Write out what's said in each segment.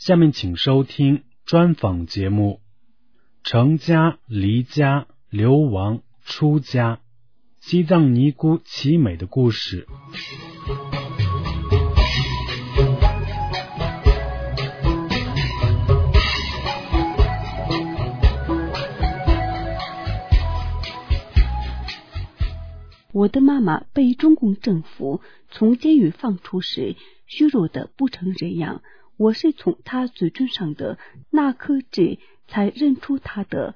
下面请收听专访节目《成家、离家、流亡、出家》，西藏尼姑奇美的故事。 我的妈妈被中共政府从监狱放出时，虚弱的不成人样。我是从她嘴唇上的那颗痣才认出她的。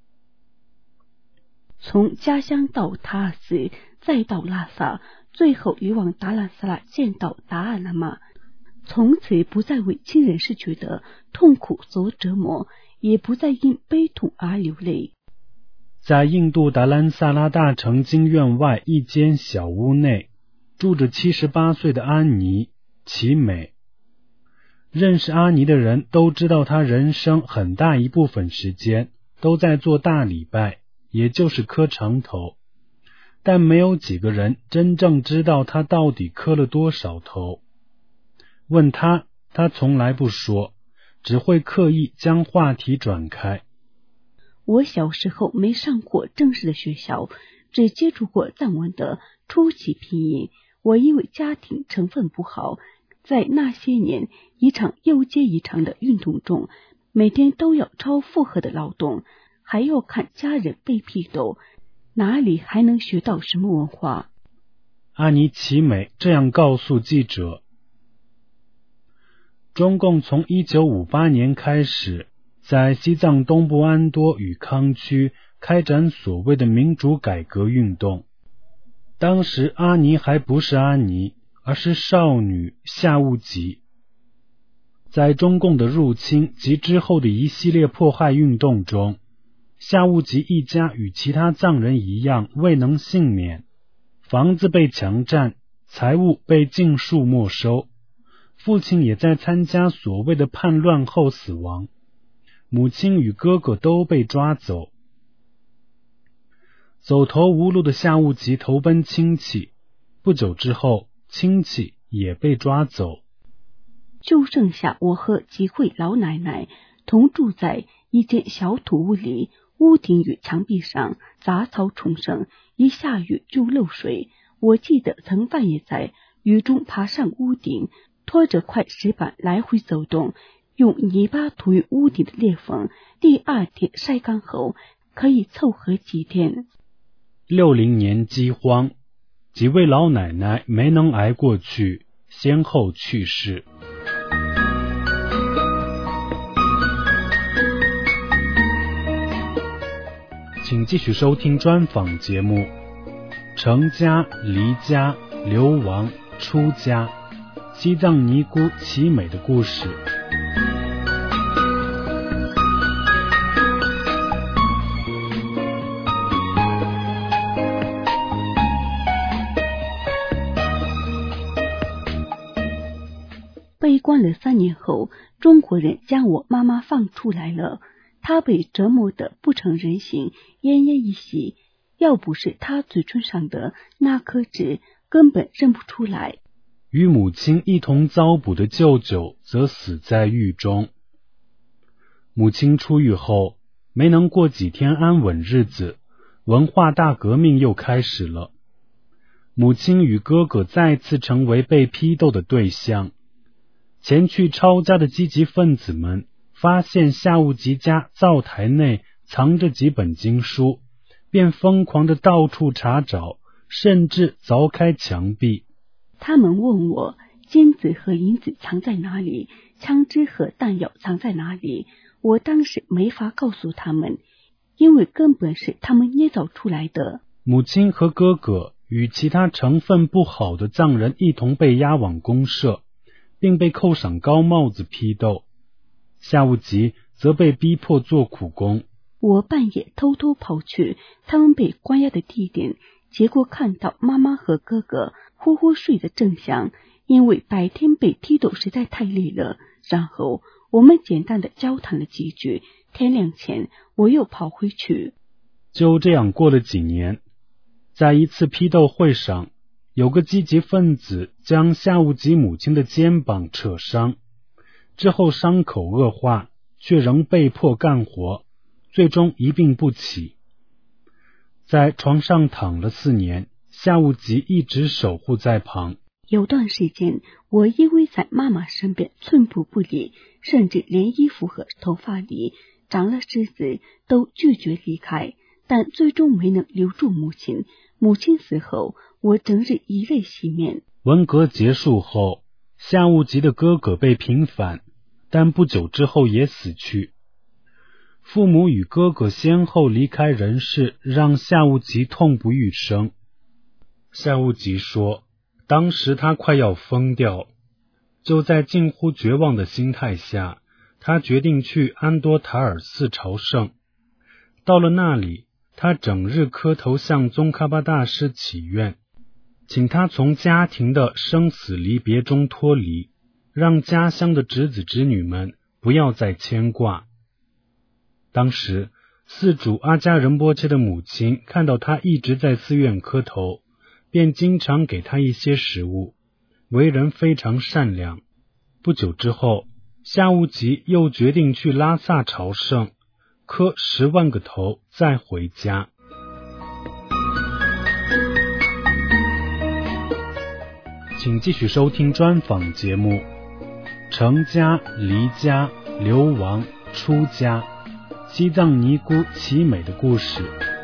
从家乡到塔尔寺，再到拉萨，最后又往达兰萨拉见到达尔喇嘛，从此不再为亲人逝去的痛苦所折磨，也不再因悲痛而流泪。 在印度达兰萨拉大城经院外一间小屋内，住着78岁的安妮奇美。认识阿尼的人都知道，他人生很大一部分时间都在做大礼拜，也就是磕长头，但没有几个人真正知道他到底磕了多少头。问他，他从来不说，只会刻意将话题转开。 我小时候没上过正式的学校，只接触过藏文的初级拼音。我因为家庭成分不好，在那些年一场又接一场的运动中，每天都要超负荷的劳动，还要看家人被批斗，哪里还能学到什么文化？ 阿尼奇美这样告诉记者。中共从1958年开始，在西藏东部安多与康区开展所谓的民主改革运动。当时阿尼还不是阿尼，而是少女夏乌吉。在中共的入侵及之后的一系列迫害运动中，夏乌吉一家与其他藏人一样未能幸免，房子被强占，财物被尽数没收，父亲也在参加所谓的叛乱后死亡，母亲与哥哥都被抓走。走投无路的夏乌吉投奔亲戚，不久之后亲戚也被抓走， 就剩下我和几位老奶奶同住在一间小土屋里，屋顶与墙壁上杂草丛生，一下雨就漏水。我记得曾半夜在雨中爬上屋顶，拖着块石板来回走动，用泥巴涂于屋顶的裂缝，第二天晒干后可以凑合几天。 60年饥荒，几位老奶奶没能挨过去，先后去世。请继续收听专访节目《成家、离家、流亡、出家》，西藏尼姑奇美的故事。 被关了3年后，中国人将我妈妈放出来了。她被折磨得不成人形，奄奄一息，要不是她嘴唇上的那颗痣，根本认不出来。 与母亲一同遭捕的舅舅则死在狱中。母亲出狱后没能过几天安稳日子，文化大革命又开始了。母亲与哥哥再次成为被批斗的对象。前去抄家的积极分子们发现夏乌吉家灶台内藏着几本经书，便疯狂地到处查找，甚至凿开墙壁。 他们问我金子和银子藏在哪里，枪支和弹药藏在哪里。我当时没法告诉他们，因为根本是他们捏造出来的。 母亲和哥哥与其他成分不好的藏人一同被押往公社，并被扣上高帽子批斗。夏乌吉则被逼迫做苦工。 我半夜偷偷跑去他们被关押的地点，结果看到妈妈和哥哥呼呼睡得正香，因为白天被批斗实在太累了。然后我们简单的交谈了几句，天亮前我又跑回去。 就这样过了几年，在一次批斗会上，有个积极分子将夏乌吉母亲的肩膀扯伤， 之后伤口恶化，却仍被迫干活，最终一病不起。在床上躺了4年，夏无极一直守护在旁。 有段时间，我依偎在妈妈身边，寸步不离，甚至连衣服和头发里长了虱子都拒绝离开，但最终没能留住母亲。母亲死后，我整日以泪洗面。 文革结束后，夏无极的哥哥被平反，但不久之后也死去。父母与哥哥先后离开人世，让夏无极痛不欲生。夏无极说，当时他快要疯掉，就在近乎绝望的心态下，他决定去安多塔尔寺朝圣。到了那里，他整日磕头向宗喀巴大师祈愿，请他从家庭的生死离别中脱离，让家乡的侄子侄女们不要再牵挂。当时寺主阿伽仁波切的母亲看到他一直在寺院磕头，便经常给他一些食物，为人非常善良。不久之后，夏无极又决定去拉萨朝圣，磕10万个头再回家。请继续收听专访节目，成家、离家、流亡、出家，西藏尼姑奇美的故事。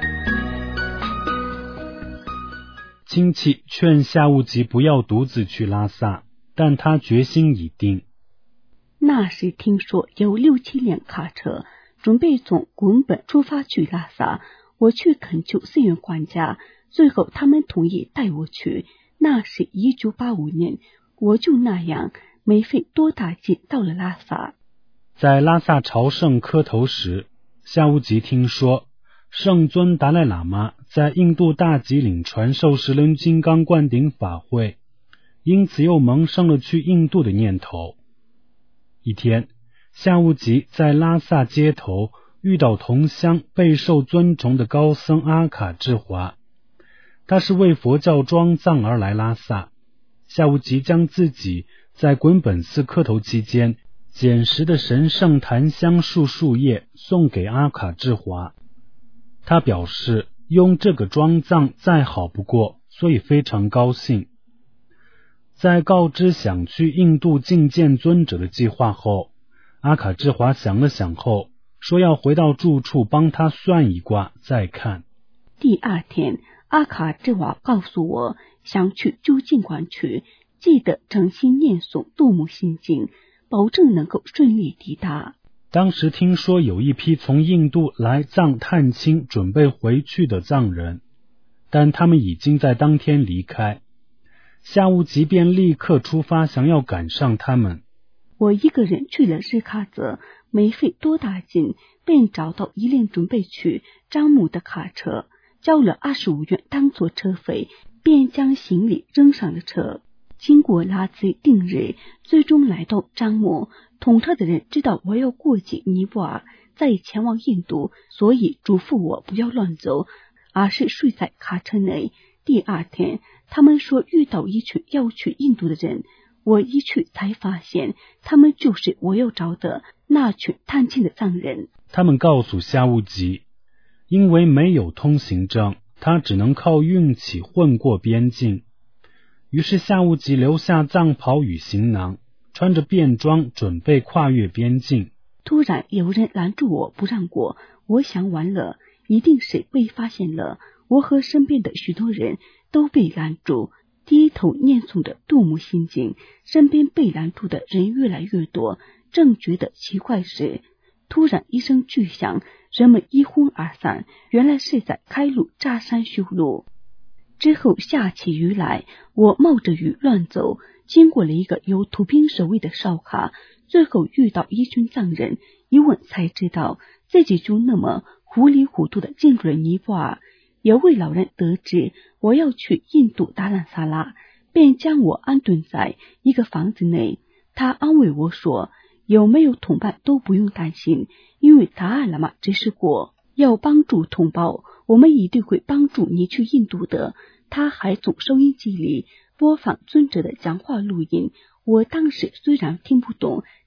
亲戚劝夏无极不要独自去拉萨，但他决心已定。 那时听说有6、7辆卡车准备从滚本出发去拉萨，我去恳求寺院管家，最后他们同意带我去。那是1985年，我就那样没费多大劲到了拉萨。 在拉萨朝圣磕头时，夏无极听说圣尊达赖喇嘛在印度大吉岭传授10轮金刚灌顶法会，因此又萌生了去印度的念头。一天，夏无极在拉萨街头遇到同乡备受尊崇的高僧阿卡智华，他是为佛教装藏而来拉萨。夏无极将自己在滚本寺磕头期间捡拾的神圣檀香树叶送给阿卡智华，他表示用这个装藏再好不过，所以非常高兴。在告知想去印度觐见尊者的计划后，阿卡智华想了想后说要回到住处帮他算一卦再看。 第2天，阿卡智华告诉我，想去就尽管去，记得诚心念诵度母心经，保证能够顺利抵达。 当时听说有一批从印度来藏探亲准备回去的藏人，但他们已经在当天离开。夏无极便立刻出发，想要赶上他们。 我一个人去了日喀则，没费多大劲，便找到一辆准备去樟木的卡车，交了25元当作车费，便将行李扔上了车。经过拉孜定日，最终来到樟木。统车的人知道我要过境尼泊尔，再前往印度，所以嘱咐我不要乱走，而是睡在卡车内。第2天，他们说遇到一群要去印度的人，我一去才发现，他们就是我要找的那群探亲的藏人。 他们告诉夏无极，因为没有通行证，他只能靠运气混过边境。于是夏无极留下藏袍与行囊，穿着便装准备跨越边境。 突然有人拦住我不让过，我想完了，一定是被发现了。我和身边的许多人都被拦住，低头念诵的度母心经，身边被拦住的人越来越多。正觉得奇怪时，突然一声巨响，人们一哄而散，原来是在开路扎山修路。之后下起雨来，我冒着雨乱走，经过了一个有土兵守卫的烧卡，最后遇到一群藏人，一问才知道自己就那么糊里糊涂的进入了尼泊尔。有位老人得知我要去印度达兰萨拉，便将我安顿在一个房子内。他安慰我说，有没有同伴都不用担心，因为达赖喇嘛指示过要帮助同胞，我们一定会帮助你去印度的。他还从收音机里播放尊者的讲话录音，我当时虽然听不懂，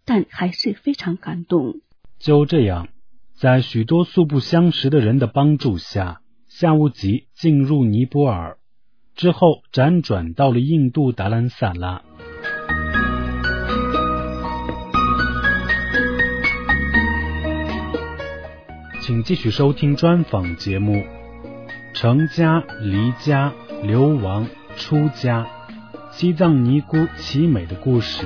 但还是非常感动。 就这样，在许多素不相识的人的帮助下，夏乌吉进入尼泊尔，之后辗转到了印度达兰萨拉。请继续收听专访节目：成家、离家、流亡、出家，西藏尼姑奇美的故事。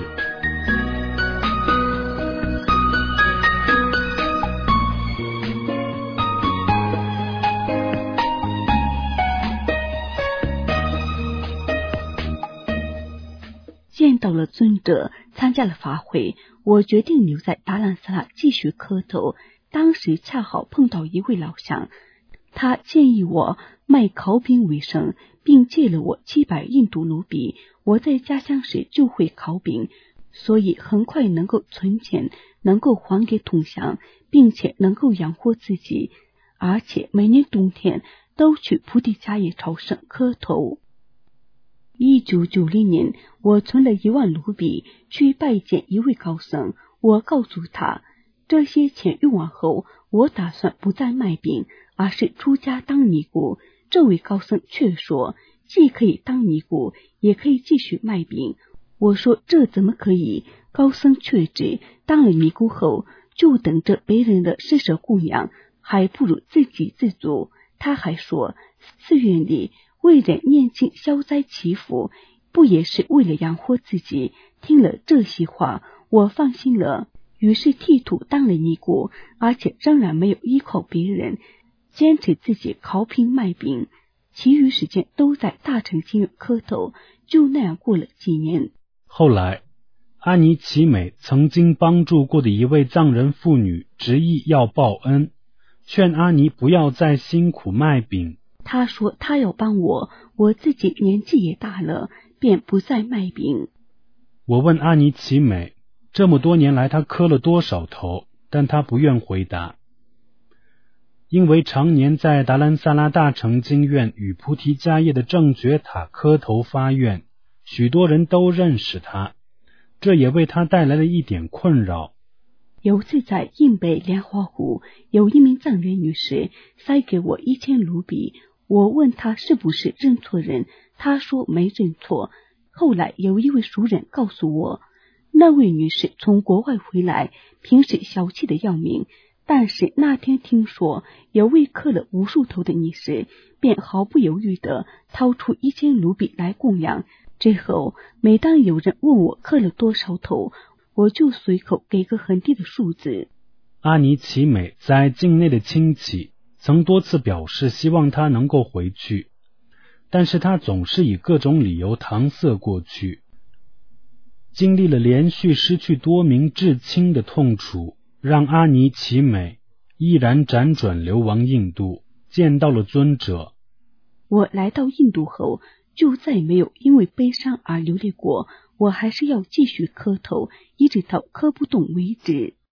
见到了尊者，参加了法会，我决定留在达兰萨拉继续磕头。当时恰好碰到一位老乡，他建议我卖烤饼为生，并借了我700印度卢比。我在家乡时就会烤饼，所以很快能够存钱，能够还给同乡，并且能够养活自己，而且每年冬天都去菩提迦叶朝圣磕头。1990年，我存了1万卢比去拜见一位高僧，我告诉他，这些钱用完后，我打算不再卖饼，而是出家当尼姑。这位高僧却说，既可以当尼姑，也可以继续卖饼。我说这怎么可以？高僧却指，当了尼姑后，就等着别人的施舍供养，还不如自给自足。他还说，寺院里为人念经消灾祈福，不也是为了养活自己？听了这些话，我放心了，于是剃度当了尼姑，而且仍然没有依靠别人，坚持自己烤饼卖饼，其余时间都在大乘经院磕头。就那样过了几年。 后来，阿尼奇美曾经帮助过的一位藏人妇女执意要报恩，劝阿尼不要再辛苦卖饼。 他说他要帮我，我自己年纪也大了，便不再卖饼。 我问阿尼奇美，这么多年来他磕了多少头，但他不愿回答。因为常年在达兰萨拉大乘经院与菩提迦叶的正觉塔磕头发愿，许多人都认识他，这也为他带来了一点困扰。 有次在印北莲花湖，有一名藏人女士塞给我1000卢比，我问她是不是认错人，她说没认错。后来有一位熟人告诉我，那位女士从国外回来，平时小气的要命，但是那天听说有位磕了无数头的尼士，便毫不犹豫地掏出1000卢比来供养。之后每当有人问我磕了多少头，我就随口给个很低的数字。 阿尼奇美在境内的亲戚曾多次表示希望他能够回去，但是他总是以各种理由搪塞过去。经历了连续失去多名至亲的痛楚，让阿尼奇美毅然辗转流亡印度，见到了尊者。 我来到印度后，就再没有因为悲伤而流泪过，我还是要继续磕头，一直到磕不动为止。